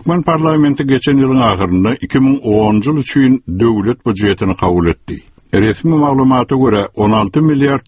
Türkmen parlamenti geçen yılın ahırında 2010 yıl üçün devlet budjetini kabul etti. Resmi malumata göre 16 milyar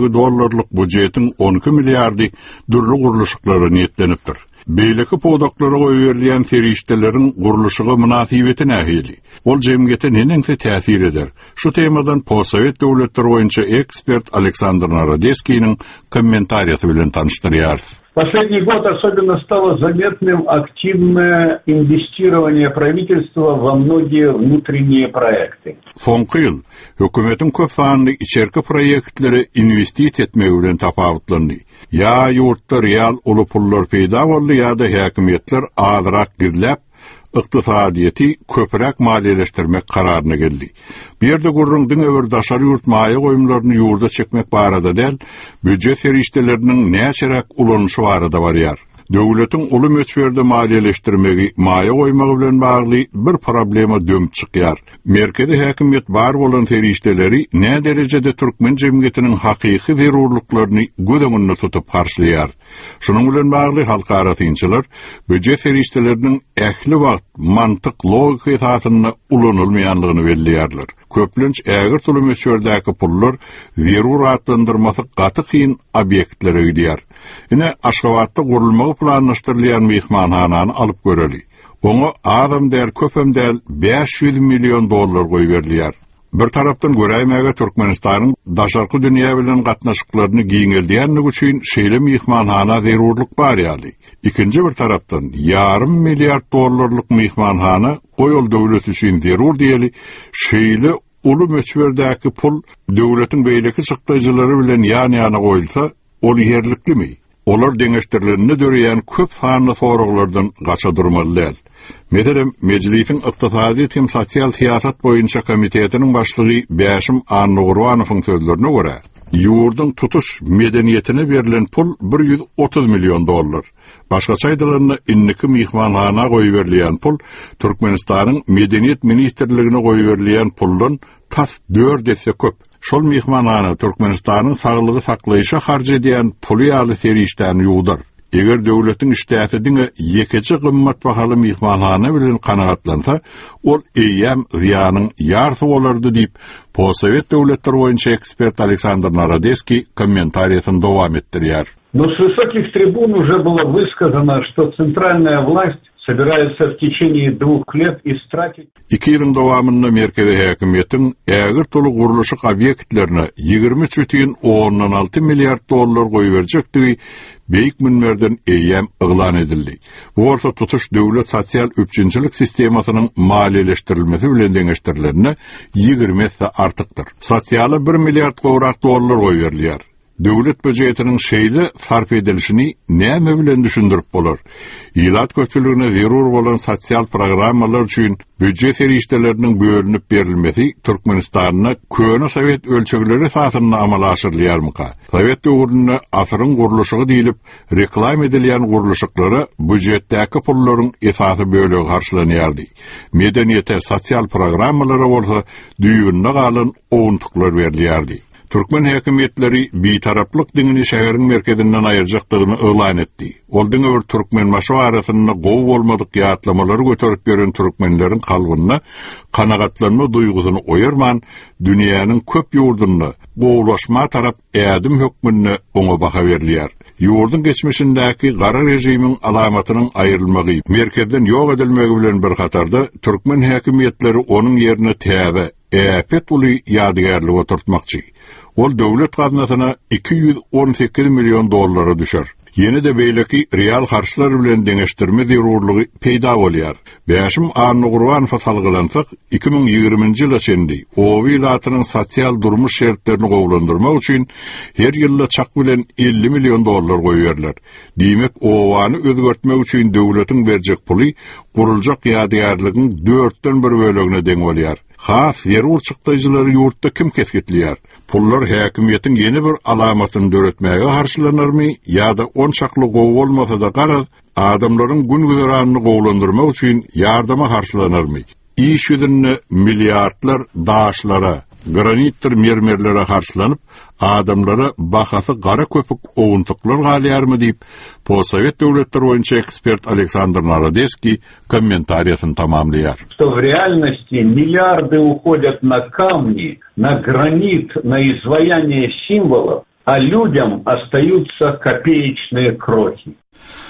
$, budjetin 12 milyardı dürlü guruluşukları niyetleniptir. Beyleki podaklara koyuverliyen feriştelerin guruluşuğu münasibeti nahili. Ol cemiyete nenengse täsir eder. Şu temadan Posovet devletleri boyunca ekspert Александр Народецкий'nin kommentariyası bilen tanıştırıyarız. Последний год особенно стало заметным активное инвестирование правительства во многие внутренние проекты. Soňky ýyl hökümetin köp sanly içerki proýektleri investisiýa etmegi bilen tapawutlandy. Ya ýurtda real uly pullar peýda boldy ýa-da häkimetler azyrak gizläp ykdysadyety köpürek maliýeleşdirmek kararyna geldi. Bir ýerde gurrundyň öwer daşary ýurt maýa goýumlaryny ýurda çekmek barada däl, büdjet ferişdeleriniň näçerek ulanyşy barada barýar. Döwletiň uly möçberde maliýeleşdirmegi maýa goýmagy bilen bagly bir problema dömüp çykýar. Merkezi häkimet bar bolan ferişdeleri nä derejede türkmen jemgyýetiniň hakyky zerurlyklaryny göz öňünde tutup garşylýar. Şunun bilen bagly halkara tynçylar büdjet ferişdeleriniň ähli wagt, mantyk, logika esasyna ulanylmaýanlygyny belliýärler. Köplenç ägir tuly möçberdäki pullar zeruratlandyrmasy gaty kyn obyektlere gidýär. Ine Aşgabatda gurulmagy planlaşdyrylýan mehmanhanany alyp göreli. Oňa adam däl köpem däl $500 milyon goýberlýär. Bir tarapdan göräýmäge Türkmenistanyň daşarky dünýä bilen gatnaşyklaryny giňeldiýänligi üçin şeýle mehmanhana zerurlyk bar ýaly. Ikinji bir tarapdan $500 milyon mehmanhana goýul döwlet üçin zerur diýeli şeýle uly möçberdäki pul döwletiň beýleki çykdyjylary bilen ýany-ýana goýulsa, ol ýerliklimi? Olar deňeşdirilerini döreýän köp sanly soraglardan gaça durmalylar. Meselem, Meclisiň ykdysady hem sosial siýasat boýunça komitetiniň başlygy Bäşim Annugurwanowyň sözlerine görä, ýurdun tutuş medeniýetine berilen pul $130 milyon. Başgaça aýdylarynda inniki mehmanhana goýberlýän pul Türkmenistanyň medeniýet ministrligine goýberlýän puldan tas 4 esse köp. Şol mehmanhana Türkmenistanyň saglygy saklaýyşa harj edýän puly ýaly feriştäni ýuwdar. Eger döwletiň iştähedine ýekeçi gymmat bahaly mehmanhana bilen kanagatlansa, ol eýem ziýanyň ýarfy bolardy diýip Posovet döwletleri boýunça ekspert Александр Народецкий kommentariýasyny dowam etdirýär. Но с высоких трибун уже было высказано, что центральная власть собирается в течение 2 лет истратить. 2 ýylyň dowamynda merkezi häkimetiň ägir tuly guruluşyk obyektlerine $23,6 milyar goýberjekdigi beýik münmerden eýem yglan edildi. Bu orta tutuş döwlet sosial öpçünçilik sistemasynyň maliýeleşdirilmesi bilen deňeşdirilerine 20 artykdyr. Sosialy $1 milyar goýberlýär. Döwlet budjetiniň şeýle sarf edilişini näme bilen düşündirip bolar? Ýylat köçüligine zerur bolan sosial programmalar üçin budjet ferişdeleriniň bölünip berilmesi Türkmenistanyna köne Sowet ölçegleri esasynda amala aşyrylýarmyka? Sowet döwründe asyryň guruluşygy diýilip reklam edilýän guruluşyklary budjetdäki pullaryň esasy bölegi garşylanýardy. Medeniýete sosial programmalara bolsa düýünde galan owuntyklar berilýärdi. Türkmen häkimetleri bitaraplyk diňini şäheriň merkezinden aýyrjakdygyny ýylan etdi. Ol diňe Türkmen maşa arasynda gowy bolmadyk ýatlamalary göterip beren türkmenleriň kalgyna kanagatlanma duýgusyny oýarman, dünýäniň köp ýurdunda gowlaşma tarap ädim hökmüne oňa baha berilýär. Ýurdun geçmişindäki gara rejimiň alamatynyň aýrylmagy, merkezden ýok edilmegi bilen bir hatarda Türkmen häkimetleri onuň ýerine täze, äpet uly ýadygärlik oturtmakçy. Ol döwlet gaznasyna $218 milyon düşer. Yeni de beýleki real harçlar bilen deňeşdirme zerurlygy peýda bolýar. Bäşim Annugurwanow salgylansak 2020-nji ýyla çendi o wilayatynyň sosial durmuş şertlerini gowlandyrmak üçin her ýylda çak bilen $50 milyon goýberler. Diýmek owany özgertmek üçin döwletiň berjek puly guruljak ýadygärligiň 4den 1 bölegine deň bolýar. Has zerur çykdyjylary ýurtda kim kesgitliýär? Pullar häkimiýetiň ýeni bir alamatyny döretmäge harçlanarmy ýa-da on çakly gowy bolmasa da garaz adamlaryň gün güzeranyny gowlandyrmak üçin ýardama harçlanarmy? İş ýüzünde milliardlar daşlara, granitler mermerlere harçlanyp adamlara bahası qara köpük oğuntuklar galyarmı deyip, Postsovet devletler boyunca ekspert Александр Народецкий комментариясын tamamlayar. Что в реальности миллиарды уходят на камни, на гранит, на изваяние символов, а людям остаются копеечные крохи.